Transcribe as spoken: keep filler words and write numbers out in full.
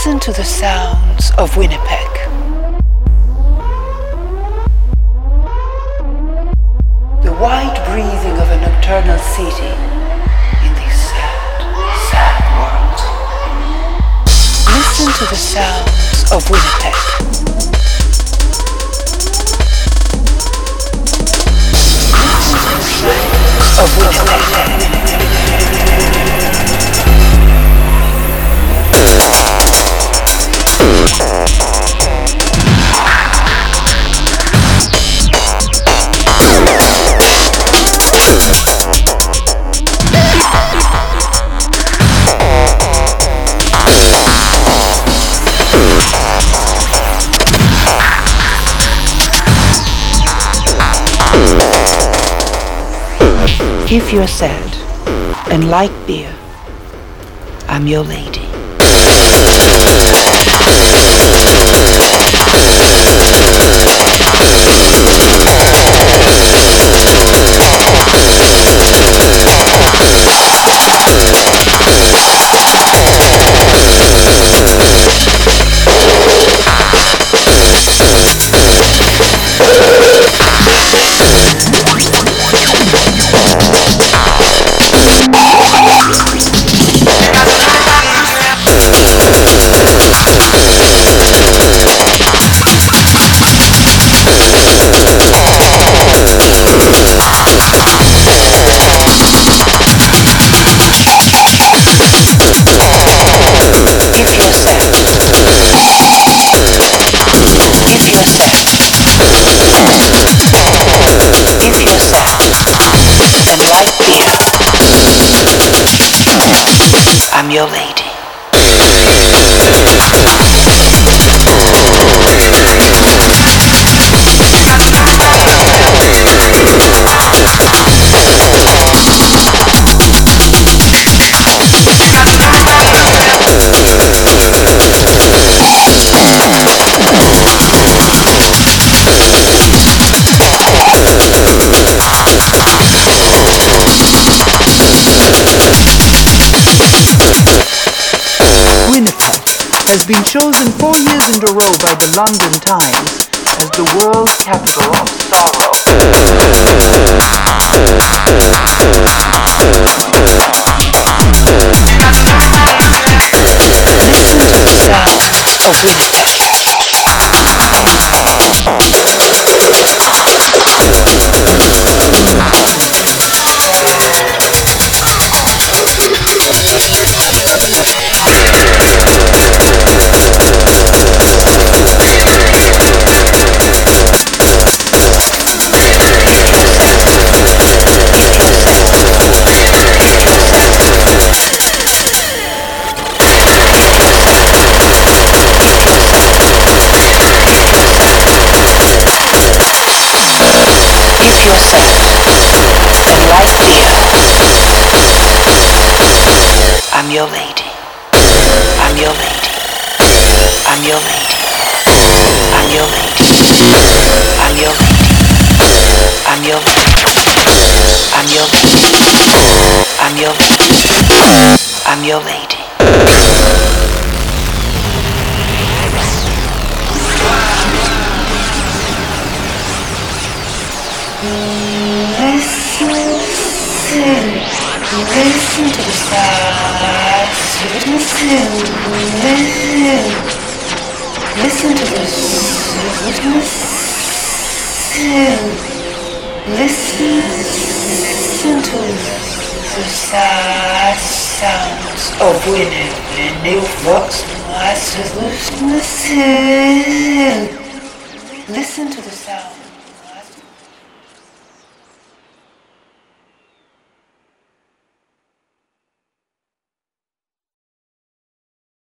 Listen to the sounds of Winnipeg. The wide breathing of a nocturnal city in this sad, sad world. Listen to the sounds of Winnipeg. Of Winnipeg. If you're sad and like beer, I'm your lady. I'm your lady. Has been chosen four years in a row by the London Times as the world capital of sorrow. Listen to the sounds of Winnipeg. I'm your lady. I'm your lady. I'm your lady. I'm your lady. I'm your lady. I'm your lady. I'm your lady. I'm your lady. I'm your lady. Listen to the sounds. Listen, listen. Listen to the sounds. Listen. Listen to the sad sounds of Winnipeg. New Fox Masters. Listen. Listen to the sound.